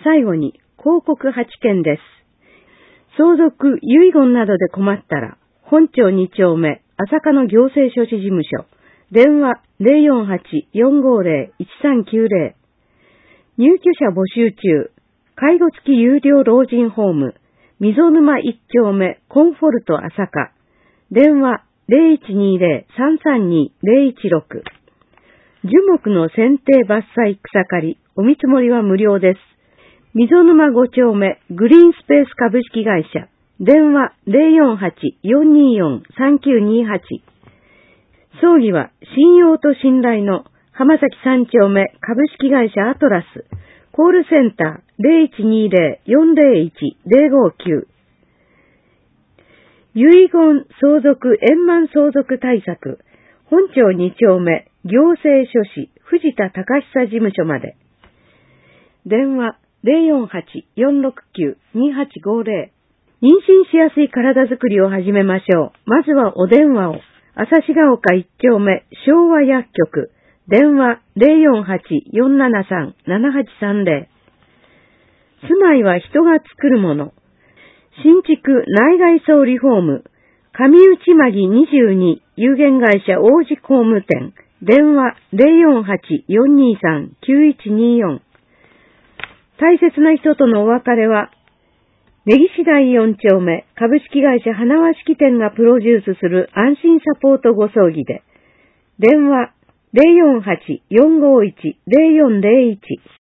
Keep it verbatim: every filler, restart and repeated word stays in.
最後に広告はちけんです。相続、遺言などで困ったら、本町に丁目、朝霞の行政書士事務所、電話 ゼロよんはち よんごゼロ いちさんきゅうゼロ、入居者募集中、介護付き有料老人ホーム、溝沼いち丁目、コンフォルト朝霞、電話 ゼロいちにゼロ さんさんにゼロいちろく、樹木の剪定伐採草刈り、お見積もりは無料です。溝沼ご丁目、グリーンスペース株式会社、電話 ゼロよんはち よんにーよん さんきゅうにーはち。葬儀は信用と信頼の浜崎さん丁目株式会社アトラス、コールセンター ゼロいちにゼロ よんゼロいち ゼロごきゅう。遺言相続円満相続対策、本町に丁目行政書士藤田隆久事務所まで。電話ゼロよんはち よんろくきゅう にはちごゼロ。妊娠しやすい体づくりを始めましょう。まずはお電話を。旭ヶ丘いち丁目昭和薬局。電話ゼロよんはち よんななさん ななはちさんゼロ。住まいは人が作るもの。新築内外装リフォーム。上内間木にじゅうに有限会社王子工務店。電話ゼロよんはち よんにーさん きゅういちにーよん。大切な人とのお別れは、根岸台よん丁目株式会社花輪式店がプロデュースする安心サポートご葬儀で、電話ゼロよんはち よんごいち ゼロよんゼロいち。